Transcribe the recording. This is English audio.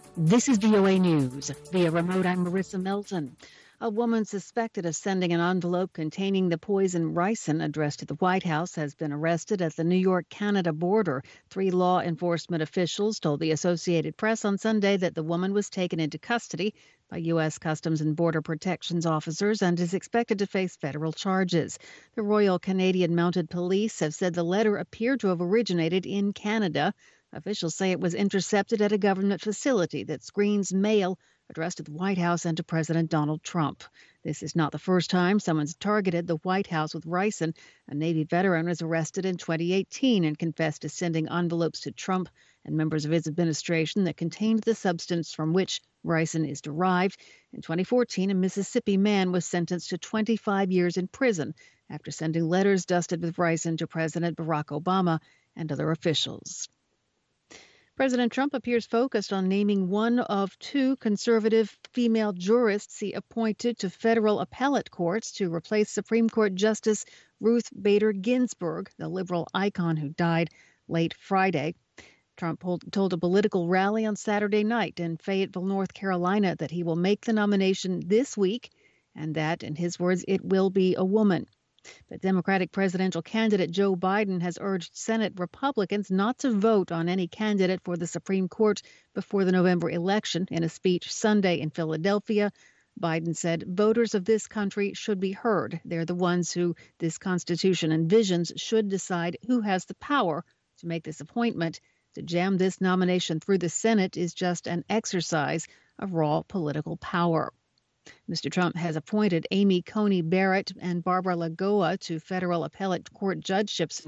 This is VOA News. Via remote, I'm Marissa Melton. A woman suspected of sending an envelope containing the poison ricin addressed to the White House has been arrested at the New York-Canada border. 3 law enforcement officials told the Associated Press on Sunday that the woman was taken into custody by U.S. Customs and Border Protections officers and is expected to face federal charges. The Royal Canadian Mounted Police have said the letter appeared to have originated in Canada. Officials say it was intercepted at a government facility that screens mail addressed to the White House and to President Donald Trump. This is not the first time someone's targeted the White House with ricin. A Navy veteran was arrested in 2018 and confessed to sending envelopes to Trump and members of his administration that contained the substance from which ricin is derived. In 2014, a Mississippi man was sentenced to 25 years in prison after sending letters dusted with ricin to President Barack Obama and other officials. President Trump appears focused on naming one of 2 conservative female jurists he appointed to federal appellate courts to replace Supreme Court Justice Ruth Bader Ginsburg, the liberal icon who died late Friday. Trump told a political rally on Saturday night in Fayetteville, North Carolina, that he will make the nomination this week and that, in his words, it will be a woman. But Democratic presidential candidate Joe Biden has urged Senate Republicans not to vote on any candidate for the Supreme Court before the November election. In a speech Sunday in Philadelphia, Biden said voters of this country should be heard. They're the ones who this Constitution envisions should decide who has the power to make this appointment. To jam this nomination through the Senate is just an exercise of raw political power. Mr. Trump has appointed Amy Coney Barrett and Barbara Lagoa to federal appellate court judgeships